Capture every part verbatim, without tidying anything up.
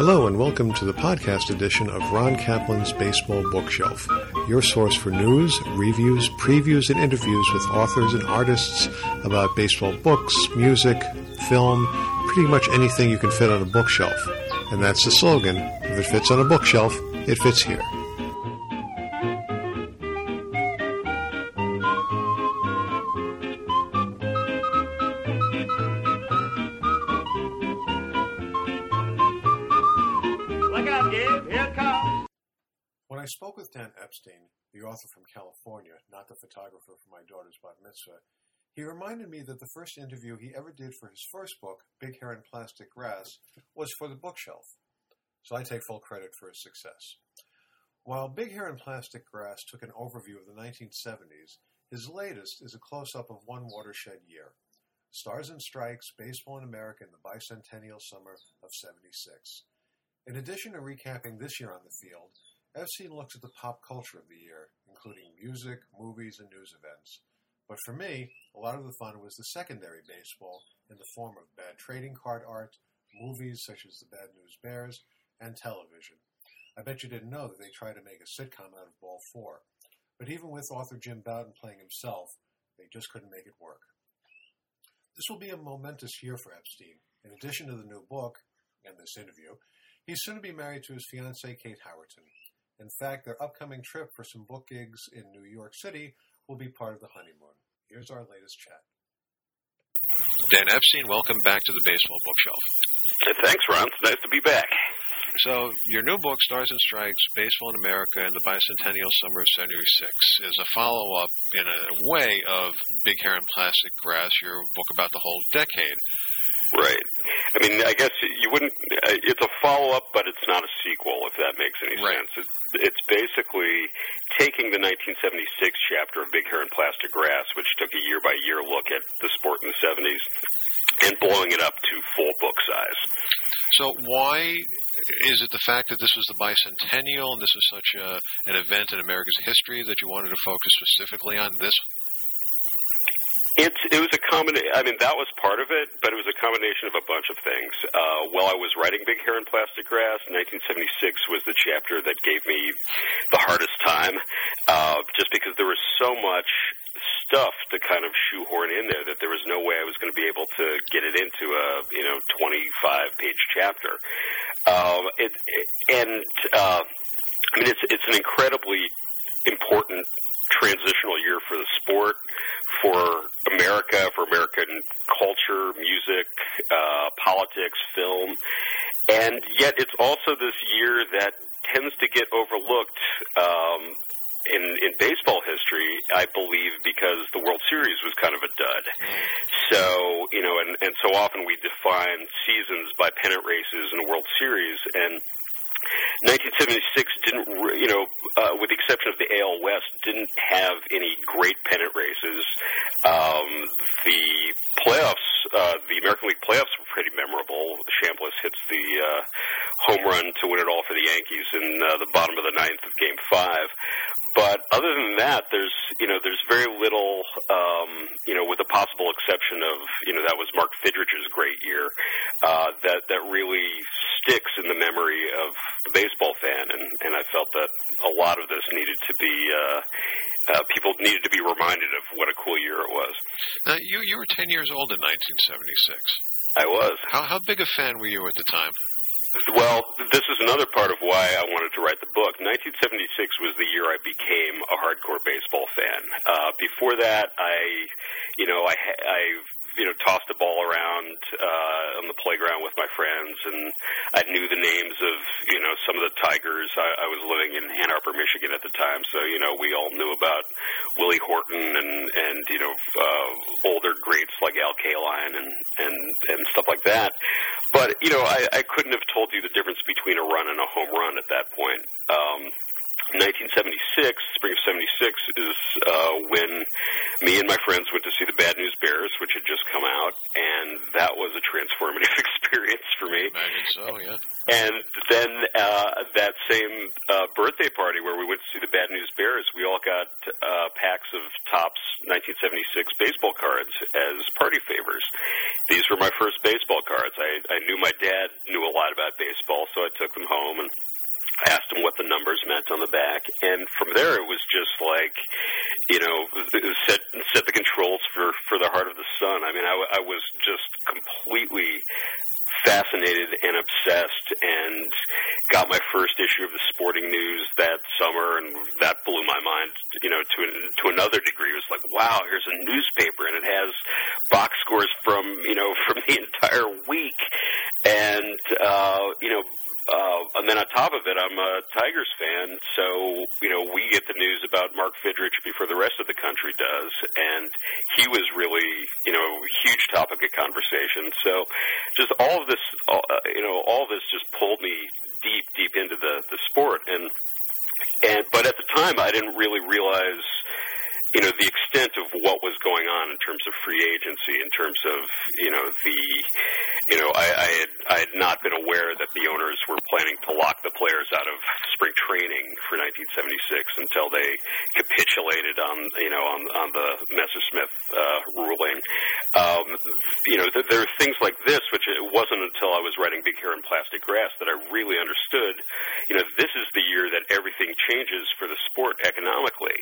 Hello and welcome to the podcast edition of Ron Kaplan's Baseball Bookshelf, your source for news, reviews, previews, and interviews with authors and artists about baseball books, music, film, pretty much anything you can fit on a bookshelf. And that's the slogan, if it fits on a bookshelf, it fits here. When I spoke with Dan Epstein, the author from California, not the photographer for my daughter's bat mitzvah, he reminded me that the first interview he ever did for his first book, Big Hair and Plastic Grass, was for the bookshelf. So I take full credit for his success. While Big Hair and Plastic Grass took an overview of the nineteen seventies, his latest is a close-up of one watershed year. Stars and Strikes, Baseball in America in the Bicentennial Summer of seventy-six. In addition to recapping this year on the field, Epstein looks at the pop culture of the year, including music, movies, and news events. But for me, a lot of the fun was the secondary baseball in the form of bad trading card art, movies such as The Bad News Bears, and television. I bet you didn't know that they tried to make a sitcom out of Ball four. But even with author Jim Bouton playing himself, they just couldn't make it work. This will be a momentous year for Epstein. In addition to the new book, and this interview, he's soon to be married to his fiancée, Kate Howerton. In fact, their upcoming trip for some book gigs in New York City will be part of the honeymoon. Here's our latest chat. Dan Epstein, welcome back to the Baseball Bookshelf. Thanks, Ron. It's nice to be back. So, your new book, Stars and Strikes, Baseball in America in the Bicentennial Summer of seventy-six, is a follow-up, in a way, of Big Hair and Plastic Grass, your book about the whole decade. Right. I mean, I guess you wouldn't, it's a follow-up, but it's not a sequel, if that makes any right. sense. It's, it's basically taking the nineteen seventy-six chapter of Big Hair and Plastic Grass, which took a year-by-year look at the sport in the seventies, and blowing it up to full book size. So why is it the fact that this was the bicentennial and this is such a, an event in America's history that you wanted to focus specifically on this? It's, it was a combination, I mean, that was part of it, but it was a combination of a bunch of things. Uh, while I was writing Big Hair and Plastic Grass, nineteen seventy-six was the chapter that gave me the hardest time, uh, just because there was so much stuff to kind of shoehorn in there that there was no way I was going to be able to get it into a, you know, twenty-five page chapter. Uh, it, it, and, uh, I mean, it's, it's an incredibly important transitional year for the sport, for America, for American culture, music, uh, politics, film, and yet it's also this year that tends to get overlooked um, in, in baseball history, I believe, because the World Series was kind of a dud. So, you know, and, and so often we define seasons by pennant races and World Series, and nineteen seventy-six didn't, you know, uh, with the exception of the A L West, didn't have any great pennant races. Um, the playoffs, uh, the American League playoffs were pretty memorable. Chambliss hits the uh, home run to win it all for the Yankees in uh, the bottom of the ninth of Game Five. But other than that, there's, you know, there's very little, um, you know, with the possible exception of, you know, that was Mark Fidrich's great year, uh, that that really sticks in the memory of the baseball fan, and, and I felt that a lot of this needed to be, uh, uh, people needed to be reminded of what a cool year it was. Now, you, you were ten years old in nineteen seventy-six. I was. How, how big a fan were you at the time? Well, this is another part of why I wanted to write the book. nineteen seventy-six was the year I became a hardcore baseball fan. Uh, before that, I, you know, I, I, you know, tossed a ball around uh, on the playground with my friends, and I knew the names of, you know, some of the Tigers. I, I was living in Ann Arbor, Michigan at the time, so, you know, we all knew about Willie Horton and, and you know, uh, older greats like Al Kaline and, and, and stuff like that. But, you know, I, I couldn't have told you the difference between a run and a home run at that point. Um, nineteen seventy-six, spring of seventy-six, is uh, when me and my friends went to see the the Bad News Bears, which had just come out, and that was a transformative experience for me. I imagine so, yeah. And then uh, that same uh, birthday party where we went to see the Bad News Bears, we all got uh, packs of Topps nineteen seventy-six baseball cards as party favors. These were my first baseball cards. I, I knew my dad knew a lot about baseball, so I took them home and asked him what the numbers meant on the back. And from there, it was just like, you know, set set the controls for, for the Heart of the Sun. I mean, I, I was just completely fascinated and obsessed, and got my first issue of the Sporting News that summer, and that blew my mind, you know, to to another degree. It was like, wow, here's a newspaper, and it has box scores from, you know, from the entire week, and uh, you know, uh, and then on top of it, I'm a Tigers fan, so you know, we get the news about Mark Fidrych before the rest of the country does, and he was really, you know, a huge topic of conversation. So just all of this, uh, you know, all of this just pulled me deep, deep into the, the sport. And, and, but at the time I didn't really realize, you know, the extent of what was going on in terms of free agency, in terms of, you know, the, you know, I, I had, I had not been aware that the owners were planning to lock the players out of spring training for nineteen seventy-six until they capitulated on, you know, on, on the Messersmith uh, ruling. Um, you know, th- there are things like this, which it wasn't until I was writing Big Hair and Plastic Grass that I really understood, you know, this is the year that everything changes for the sport economically.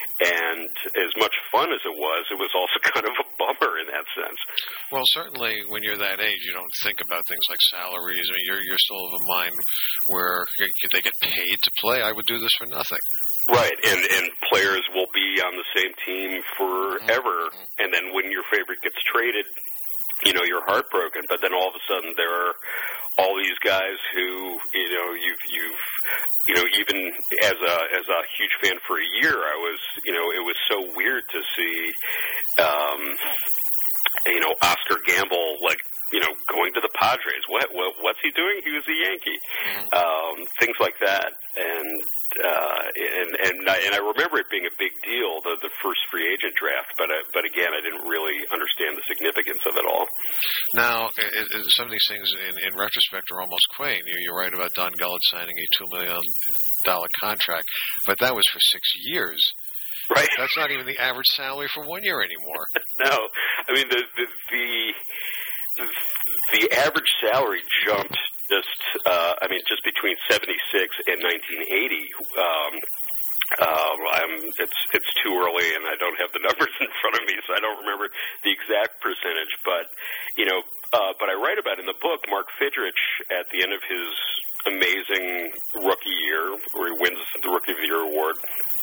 And as much fun as it was, it was also kind of a bummer in that sense. Well, certainly when you're that age, you don't think about things like salaries. I mean, you're you're still of a mind where they get paid to play. I would do this for nothing. Right, and and players will be on the same team forever, mm-hmm. and then when your favorite gets traded, you know, you're heartbroken. But then all of a sudden, there are all these guys who, you know, you've you've you know, even as a as a huge fan for a year, I was, you know, it was so weird to see, um, you know, Oscar Gamble, like, you know, going to the Padres. What, what what's he doing? He was a Yankee. Mm-hmm. Um, things like that, and uh, and and I, and I remember it being a big deal, the the first free agent draft. But I, but again, I didn't really understand the significance of it all. Now, it, it, some of these things, in, in retrospect, are almost quaint. You, you're right about Don Gullett signing a two million dollar contract, but that was for six years. Right. That's not even the average salary for one year anymore. No, I mean the the. the The average salary jumped just, uh, I mean, just between seventy-six and nineteen eighty. Um, uh, I'm, it's it's too early, and I don't have the numbers in front of me, so I don't remember the exact percentage. But you know, uh, but I write about in the book Mark Fidrych at the end of his amazing rookie year, where he wins the Rookie of the Year award.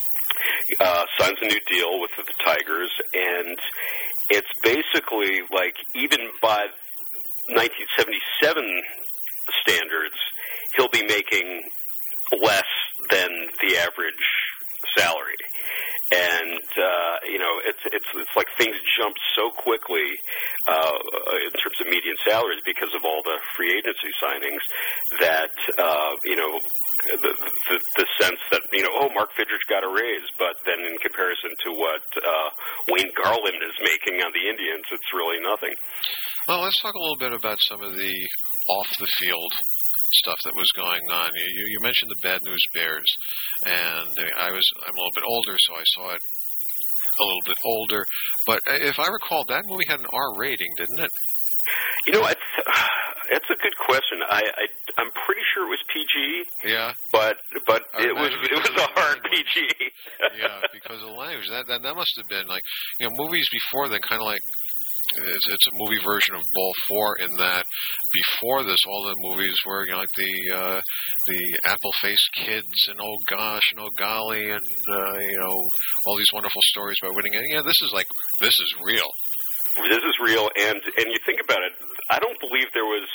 Uh, signs a new deal with the Tigers, and it's basically like, even by nineteen seventy-seven standards, he'll be making less than the average salary. And uh, you know, it's it's it's like things jumped so quickly uh, in terms of median salaries because of all the free agency signings that uh, you know, the, the the sense that, you know, oh, Mark Fidrych got a raise, but then in comparison to what uh, Wayne Garland is making on the Indians, it's really nothing. Well, let's talk a little bit about some of the off the field stuff that was going on. You, you mentioned the Bad News Bears, and I was I'm a little bit older, so I saw it a little bit older. But if I recall, that movie had an R rating, didn't it? You know, it's it's a good question. I, I I'm pretty sure it was P G. Yeah. But but it was it was a hard P G. Yeah, because of the language. That, that that must have been like, you know, movies before then, kind of like. It's, it's a movie version of Ball Four in that before this, all the movies were, you know, like the uh, the apple-faced kids and oh gosh and oh golly and uh, you know, all these wonderful stories about winning. And yeah, this is like this is real. This is real, and and you think about it. I don't believe there was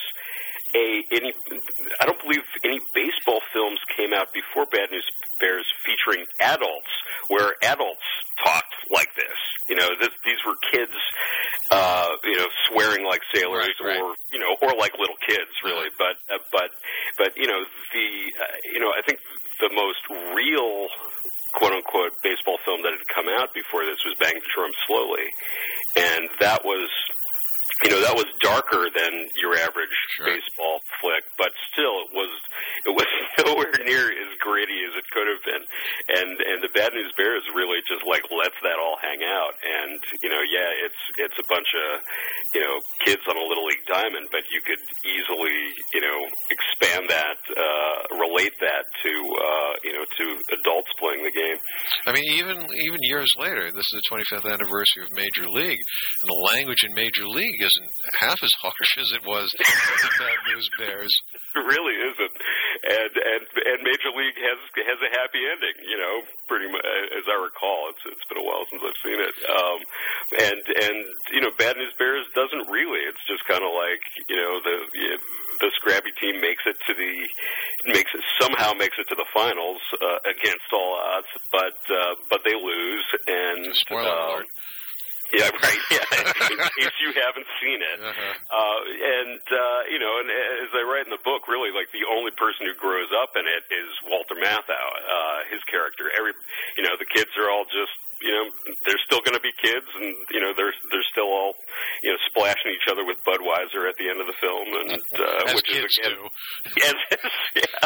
a any. I don't believe any baseball films came out before Bad News Bears featuring adults, where adults talked like this. You know, this, these were kids, uh, you know, swearing like sailors, right, right. or you know, or like little kids, really. But uh, but but you know, the uh, you know, I think the most real quote-unquote baseball film that had come out before this was Bang the Drum Slowly. And that was, you know, that was darker than your average sure. baseball flick, but still it was it was nowhere near as gritty as it could have been. And and the Bad News Bears really just like lets that all hang out. And you know, yeah, it's it's a bunch of you know kids on a little league diamond, but you could easily you know expand that, uh, relate that to uh, you know to adults playing the game. I mean, even even years later, this is the twenty-fifth anniversary of Major League, and the language in Major League isn't half as harsh as it was in the Bad News Bears. It really isn't, and and and Major League has has a happy ending. You know, pretty much as I recall. It's it's been a while since I've seen it. Um, and and you know, Bad News Bears doesn't really. It's just kind of like you know the the scrappy team makes it to the makes it somehow makes it to the finals uh, against all odds, but uh, but they lose. And spoiler uh, alert. Yeah, right. Yeah, in case you haven't seen it, uh-huh. uh, and uh, you know, and as I write in the book, really, like the only person who grows up in it is Walter Matthau, uh, his character. Every, you know, the kids are all just, you know, they're still going to be kids, and you know, they're they're still all, you know, splashing each other with Budweiser at the end of the film, and uh, as which kids is again, do. Yes, yeah.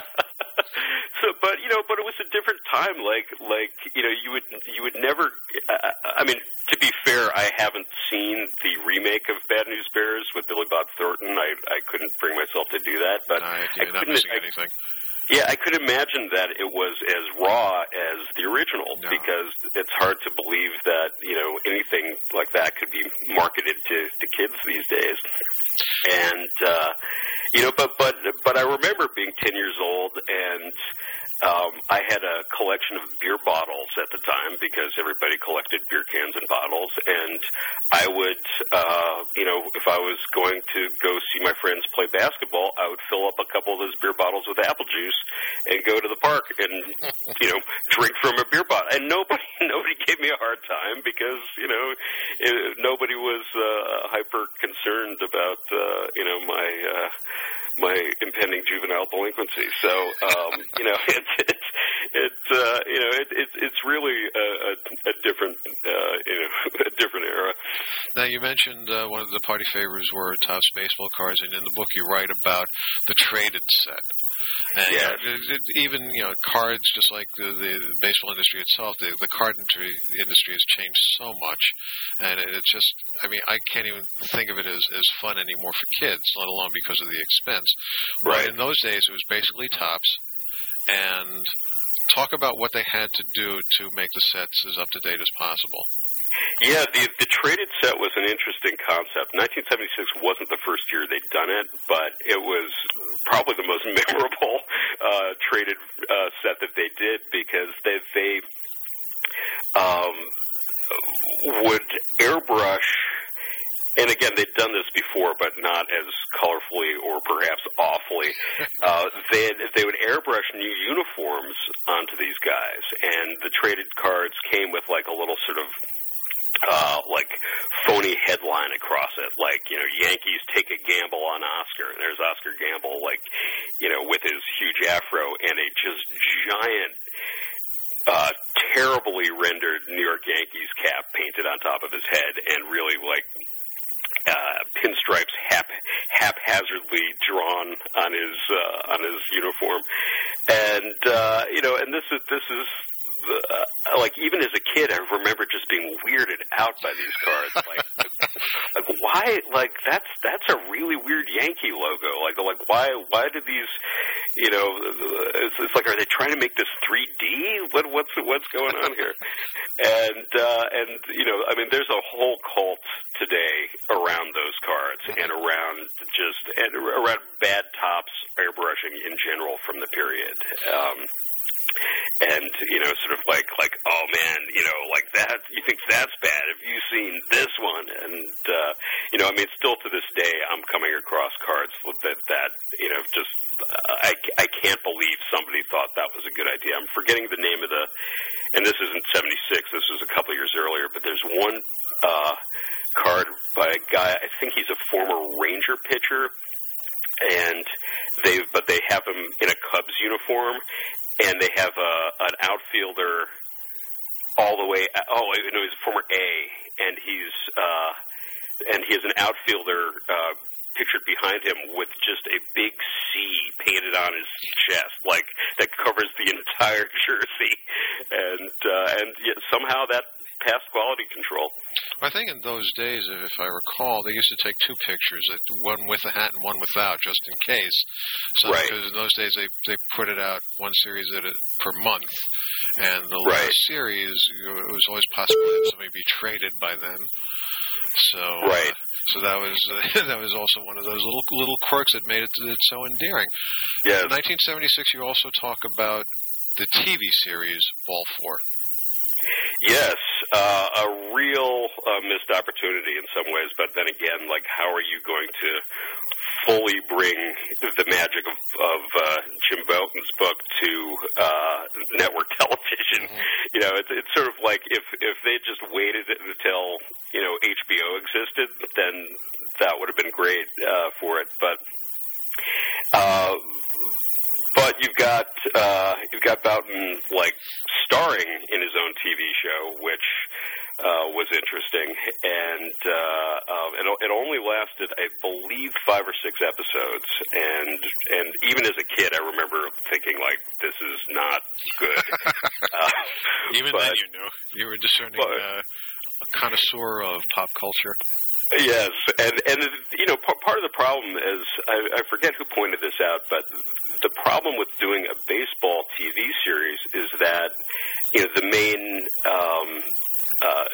So, but you know, but it was a different time. Like, like you know, you would you would never. Uh, I mean, to be fair, I haven't seen the remake of Bad News Bears with Billy Bob Thornton. I I couldn't bring myself to do that. But no, I you're not missing I, anything. Yeah, I could imagine that it was as raw as the original, no. because it's hard to believe that you know anything like that could be marketed to, to kids these days. And uh, you know, but but but I remember being ten years old, and um, I had a collection of beer bottles at the time because everybody collected beer cans and bottles, and I would, uh, you know, if I was going to go see my friends play basketball, I would fill up a couple of those beer bottles with apple juice and go to the park and you know drink from a beer bottle, and nobody nobody gave me a hard time because you know it, nobody was uh, hyper concerned about uh, you know my. Uh, my impending juvenile delinquency. So, um, you know, it's, it's, it's, uh, you know, it, it's, it's really a, a, a different, uh, you know, a different era. Now, you mentioned uh, one of the party favors were Topps baseball cards, and in the book you write about the traded set. And yeah. uh, it, it, even, you know, cards, just like the, the baseball industry itself, the, the card industry, industry has changed so much. And it, it's just, I mean, I can't even think of it as, as fun anymore for kids, let alone because of the expense. Right. But in those days, it was basically Topps. And talk about what they had to do to make the sets as up-to-date as possible. Yeah, the the traded set was an interesting concept. nineteen seventy-six wasn't the first year they'd done it, but it was probably the most memorable uh, traded uh, set that they did because they they um, would airbrush. And again, they'd done this before, but not as colorfully or perhaps awfully. Uh, they they would airbrush new uniforms onto these guys, and the traded cards came with like a little sort of uh, like phony headline across it, like you know, Yankees take a gamble on Oscar, and there's Oscar Gamble, like you know, with his huge afro and a just giant. Uh, terribly rendered New York Yankees cap painted on top of his head, and really like. Uh, pinstripes hap, haphazardly drawn on his uh, on his uniform, and uh, you know, and this is this is uh, like even as a kid, I remember just being weirded out by these cards. Like, like why? Like that's that's a really weird Yankee logo. Like like why why do these? You know, it's, it's like, are they trying to make this three D? What what's what's going on here? And uh, and you know, I mean, there's a whole cult today around those cards and around just and around bad Topps airbrushing in general from the period. Um, and, you know, sort of like, like, oh, man, you know, like that, you think that's bad. Have you seen this one? And, uh, you know, I mean, still to this day, I'm coming across cards that, that you know, just, uh, I, I can't believe somebody thought that was a good idea. I'm forgetting the name of the, and this isn't seventy-six, this was a couple years earlier, but there's one uh, card by a guy, I think he's a former Ranger pitcher, and they, but they have him in a Cubs uniform, and they have a, an outfielder all the way. Oh, no, he's a former A, and he's uh, and he has an outfielder uh, pictured behind him with just a big C painted on his chest, like that covers the entire jersey, and uh, and yet somehow that passed quality control. I think in those days, if I recall, they used to take two pictures, one with a hat and one without, just in case. So, right. Because in those days, they they put it out one series at a, per month, and the right. last series, it was always possible that somebody be traded by then. So, right. uh, so that was uh, that was also one of those little little quirks that made it, it so endearing. Yes. In nineteen seventy-six, you also talk about the T V series Ball Four. Yes, uh, a real uh, missed opportunity in some ways, but then again, like, how are you going to fully bring the magic of, of uh, Jim Bouton's book to uh, network television? Mm-hmm. You know, it's, it's sort of like if if they just waited until, you know, H B O existed, then that would have been great uh, for it. But uh, but you've got uh, you've got Bouton like starring in his own T V show, which uh, was interesting, and uh, uh, it, it only lasted, I believe, five or six episodes, and and even as a kid, I remember thinking like, this is not good. uh, even but, then, you knew you were discerning but, uh, a connoisseur of pop culture. Yes, and and you know, p- part of the problem is I, I forget who pointed this out, but the problem with doing a baseball T V series is that, you know, the main um, uh,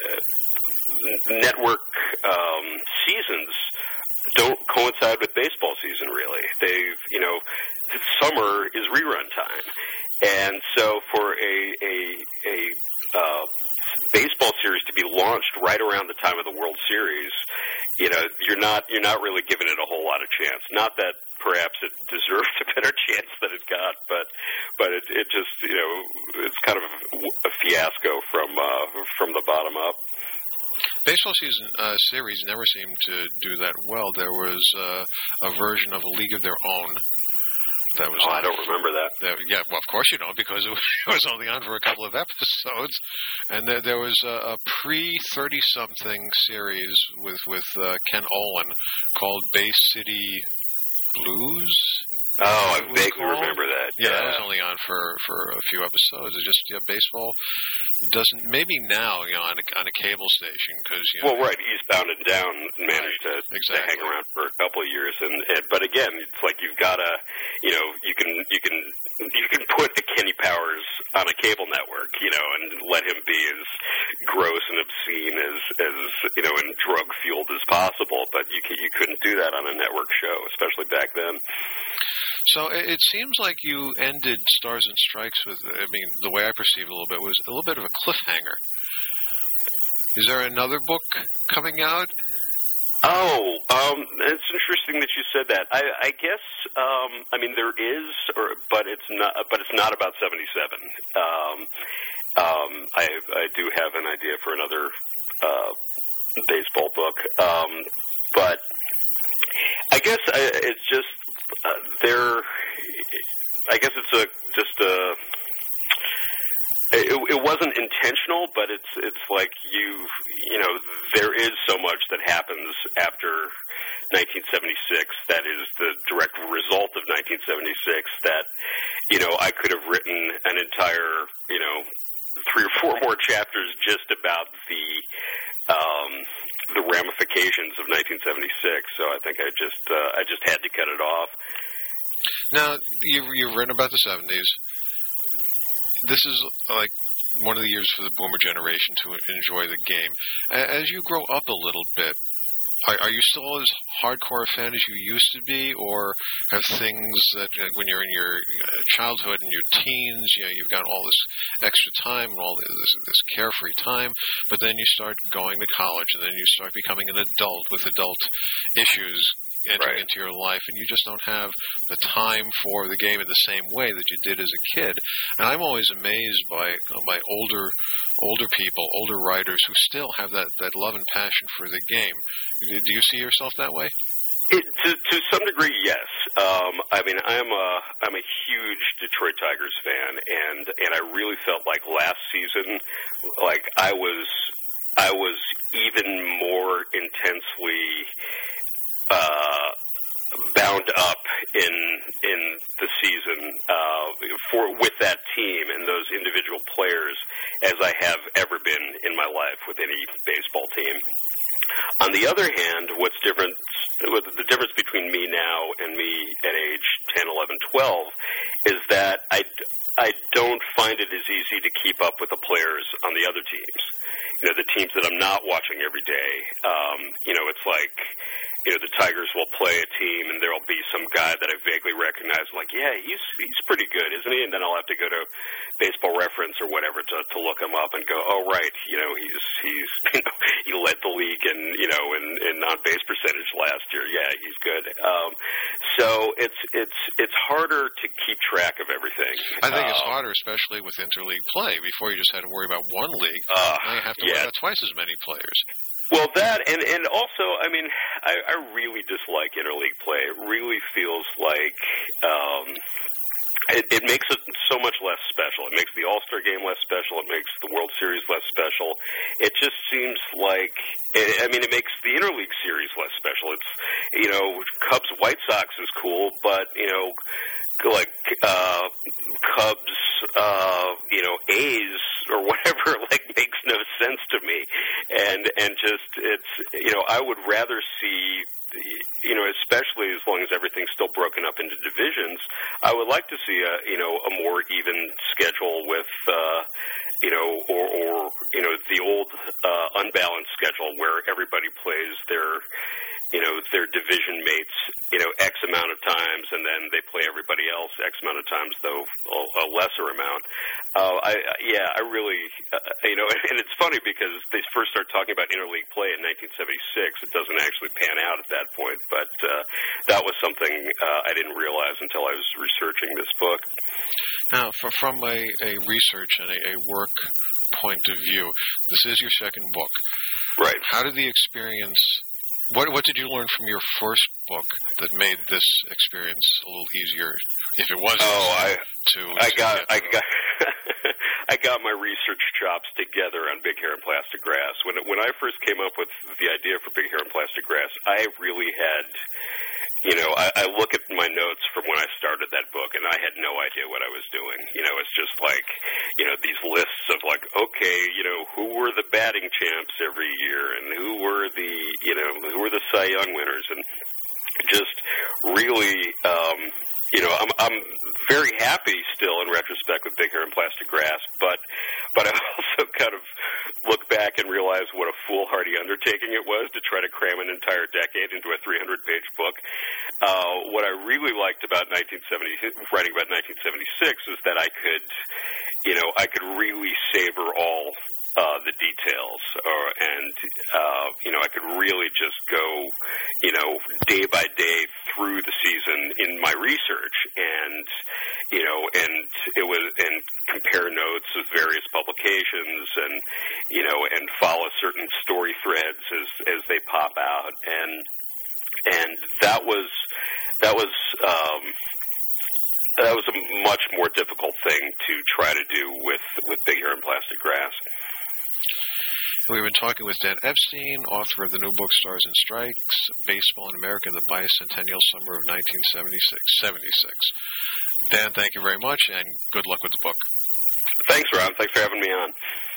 network um, seasons don't coincide with baseball season. Really, they've you know, summer is rerun time, and so for a a a uh, baseball series to be launched right around the time of the World Series, you know, you're not you're not really giving it a whole lot of chance. Not that perhaps it deserved a better chance than it got, but but it, it just you know it's kind of a fiasco from uh, from the bottom up. Baseball season uh, series never seemed to do that well. There was uh, a version of A League of Their Own. That was oh, I don't remember that. that. Yeah, well, of course you don't, because it was only on for a couple of episodes. And there, there was a, a pre-thirty-something series with, with uh, Ken Olin called Bay City Blues. Oh, I vaguely remember that. Yeah, yeah, that was only on for, for a few episodes. It just, you know, baseball doesn't, maybe now, you know, on a, on a cable station, because, you know. Well, right, Eastbound and Down managed right, to, exactly. to hang around for a couple of years, and, and but again, it's like you've got to, you know, you can, you can, you can put a Kenny Powers on a cable network, you know, and let him be as gross and obscene as, as you know, and drug-fueled as possible, but you can, you couldn't do that on a network show, especially back then. So it seems like you ended Stars and Strikes with, I mean, the way I perceive it a little bit, was a little bit of a cliffhanger. Is there another book coming out? Oh, um, it's interesting that you said that. I, I guess, um, I mean, there is, or but it's not, but it's not about seventy-seven. Um, um, I, I do have an idea for another uh, baseball book, um, but I guess I, it's just uh, there. I guess it's a just a. It, it wasn't intentional, but it's it's like you you know there is so much that happens after nineteen seventy-six that is the direct result of nineteen seventy-six that you know I could have written an entire you know three or four more chapters just about the um, the ramifications of nineteen seventy-six. So I think I just uh, I just had to cut it off. Now you you've written about the seventies. This is like one of the years for the boomer generation to enjoy the game. As you grow up a little bit, are, are you still as hardcore a fan as you used to be, or have things that you know, when you're in your childhood and your teens, you know, you've got all this extra time and all this, this carefree time, but then you start going to college, and then you start becoming an adult with adult issues entering right. into your life, and you just don't have the time for the game in the same way that you did as a kid. And I'm always amazed by you know, by older older people, older writers who still have that, that love and passion for the game. Do you see yourself that way? It, to, to some degree, yes. Um, I mean, I'm a I'm a huge Detroit Tigers fan, and and I really felt like last season, like I was I was even more intensely uh, bound up in in the season uh, for with that team and those individual players as I have ever been in my life with any baseball team. On the other hand, what's different, the difference between me now and me at age ten, eleven, twelve is that I, I don't find it as easy to keep up with the players on the other teams. You know, the teams that I'm not watching every day. Um, you know, it's like, you know, the Tigers will play a team and there'll be some guy that I vaguely recognize, like, yeah, he's he's pretty good, isn't he? And then I'll have to go to Baseball Reference or whatever to, to look him up and go, oh, right, you know, he's, he's you know, he led the league in, you know, in, in on-base percentage last year. Yeah, he's good. Um, so it's, it's, it's harder to keep track of everything. I think um, it's uh, harder, especially with interleague play. Before you just had to worry about one league, uh, now you have to yeah. worry about twice as many players. Well, that, and, and also, I mean, I, I really dislike interleague play. It really feels like um, it, it makes it so much less special. It makes the All-Star game less special. It makes the World Series less special. It just seems like, I mean, it makes the interleague series less special. It's, you know, Cubs-White Sox is cool, but, you know, like uh, Cubs, uh, you know, A's or whatever, like makes no sense to me, and and just it's you know I would rather see you know especially as long as everything's still broken up into divisions, I would like to see a you know a more even schedule with uh, you know or, or you know the old uh, unbalanced schedule where everybody plays their you know, their division mates, you know, X amount of times, and then they play everybody else X amount of times, though a, a lesser amount. Uh, I, yeah, I really, uh, you know, and it's funny because they first started talking about interleague play in nineteen seventy-six. It doesn't actually pan out at that point, but uh, that was something uh, I didn't realize until I was researching this book. Now, for, from a, a research and a, a work point of view, this is your second book. Right. How did the experience... What what did you learn from your first book that made this experience a little easier, if it wasn't? Oh, I to I to got get I got I got my research chops together on Big Hair and Plastic Grass. When when I first came up with the idea for Big Hair and Plastic Grass, I really had. You know, I, I look at my notes from when I started that book, and I had no idea what I was doing. You know, it's just like, you know, these lists of like, okay, you know, who were the batting champs every year, and who were the, you know, who were the Cy Young winners, and just really, um, you know, I'm I'm very happy still in retrospect with Big Hair and Plastic Grass, but but I also kind of look back and realize what a foolhardy undertaking it was to try to cram an entire decade into a three hundred page book. Uh, what I really liked about nineteen seventy, writing about nineteen seventy-six is that I could, you know, I could really savor all uh, the details, or, and, uh, you know, I could really just go, you know, day by day through the season in my research, and, you know, and it was, and compare notes of various publications, and, you know, and follow certain story threads as, as they pop out, and, and that was, that was, um, that was a much more difficult thing to try to do with, with Big Hair and Plastic Grass. We've been talking with Dan Epstein, author of the new book Stars and Strikes, Baseball in America in the Bicentennial Summer of nineteen seventy-six. Dan, thank you very much, and good luck with the book. Thanks, Ron. Thanks for having me on.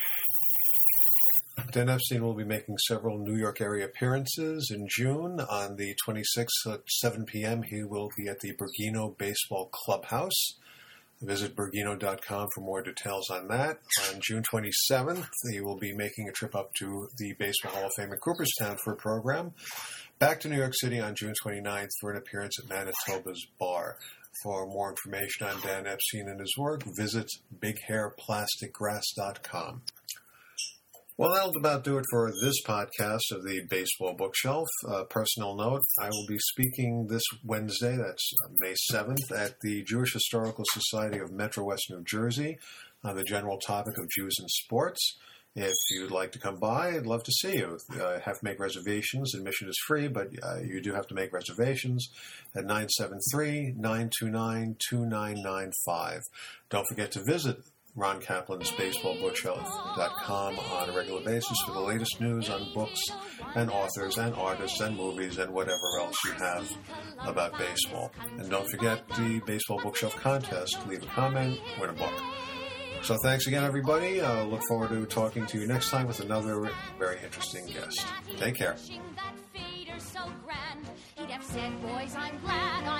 Dan Epstein will be making several New York area appearances in June. On the twenty-sixth at seven p.m., he will be at the Bergino Baseball Clubhouse. Visit Bergino dot com for more details on that. On June twenty-seventh, he will be making a trip up to the Baseball Hall of Fame in Cooperstown for a program. Back to New York City on June twenty-ninth for an appearance at Manitoba's Bar. For more information on Dan Epstein and his work, visit big hair plastic grass dot com. Well, that'll about do it for this podcast of the Baseball Bookshelf. Uh, personal note, I will be speaking this Wednesday, that's May seventh, at the Jewish Historical Society of Metro West New Jersey on the general topic of Jews in sports. If you'd like to come by, I'd love to see you. Uh, have to make reservations. Admission is free, but uh, you do have to make reservations at nine seven three, nine two nine, two nine nine five. Don't forget to visit Ron Kaplan's baseball bookshelf dot com on a regular basis for the latest news on books and authors and artists and movies and whatever else you have about baseball. And don't forget the Baseball Bookshelf Contest. Leave a comment, win a book. So thanks again, everybody. I uh, look forward to talking to you next time with another very interesting guest. Take care. He'd have said, boys, I'm glad